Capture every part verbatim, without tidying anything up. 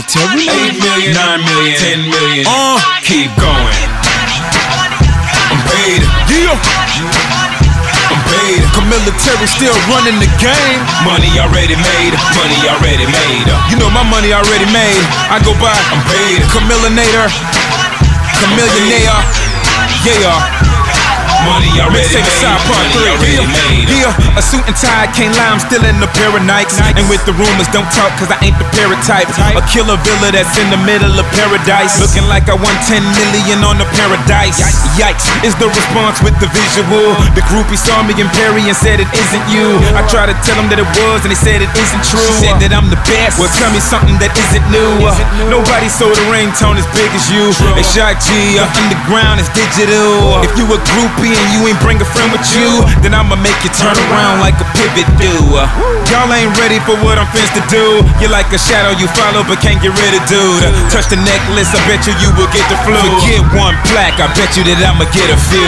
military. Eight million, nine million, ten million. Uh, keep going. I'm paid. Yeah. I'm paid. Cause military still running the game. Money already made. Money already made. You know my money already made. I go by. I'm paid. Chameleonator. Chameleonaire. Yeah. Money already Mixtape made. side part Money three. already Yeah. made. Yeah. A suit and tie, can't lie, I'm still in a pair of Nikes. And with the rumors, don't talk cause I ain't the parrot type. A killer villa that's in the middle of paradise. Looking like I won ten million on the paradise. Yikes, is the response with the visual. The groupie saw me in Perry and said it isn't you. I tried to tell them that it was and they said it isn't true. She said that I'm the best, well tell me something that isn't new. Nobody sold a ringtone as big as you. They shot G, uh, underground is digital. If you a groupie and you ain't bring a friend with you, then I'ma make you turn around like a pivot do. Y'all ain't ready for what I'm finna to do. You're like a shadow you follow but can't get rid of, dude. Touch the necklace, I bet you you will get the flu. Forget one plaque, I bet you that I'ma get a few.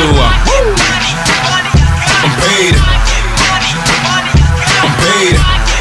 I'm paid. I'm paid.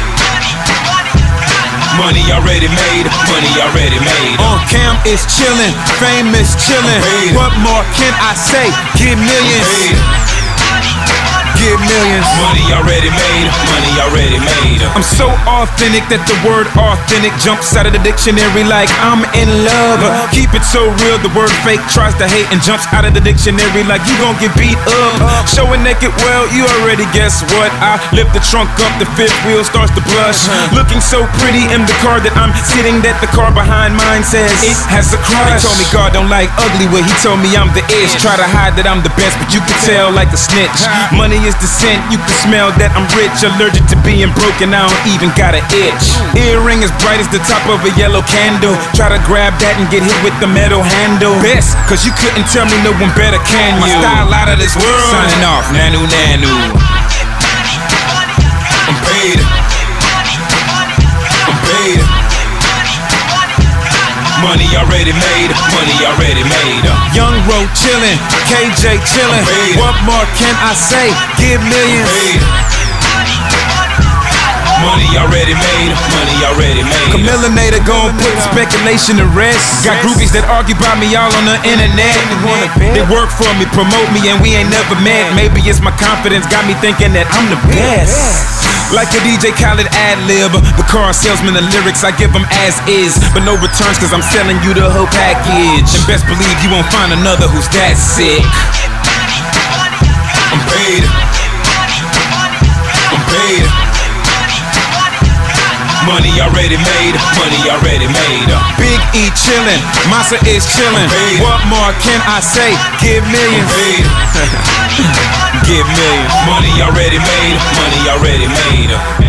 Money already made. Money already made. On cam is chillin', fame is chillin'. What more can I say? Get millions. Paid. Get millions. Money already made. Money already made. I'm so authentic that the word authentic jumps out of the dictionary like I'm in love. Keep it so real, the word fake tries to hate and jumps out of the dictionary like you gon' get beat up. Showing naked, well, you already guess what. I lift the trunk up, the fifth wheel starts to blush. Looking so pretty in the car that I'm sitting, that the car behind mine says it has a crush. They told me God don't like ugly, well he told me I'm the ish. Try to hide that I'm the best, but you can tell like a snitch. Money is the scent, you can smell that I'm rich. Allergic to being broken, I don't even got an itch. Earring as bright as the top of a yellow candle. Try to grab that and get hit with the metal handle. Best, cause you couldn't tell me no one better, can you? My style out of this world. Signing off, Nanu Nanu. I'm paid. I'm paid. Money already made. Money already made. Young Road chillin', K J chillin'. What more can I say? Give millions. Paid. Money already made. Money already made. Chameleonator gon' put speculation to rest. Got groupies that argue about me all on the internet. They work for me, promote me, and we ain't never met. Maybe it's my confidence got me thinking that I'm the best. Like a D J Khaled ad-lib, the car salesman, the lyrics I give them as is, but no returns cause I'm selling you the whole package. And best believe you won't find another who's that sick. I'm paid. I'm paid. Money already made. Money already made. Big E chillin', Massa is chillin'. What more can I say? Give millions. Paid. Give millions. Money already made. Money already made.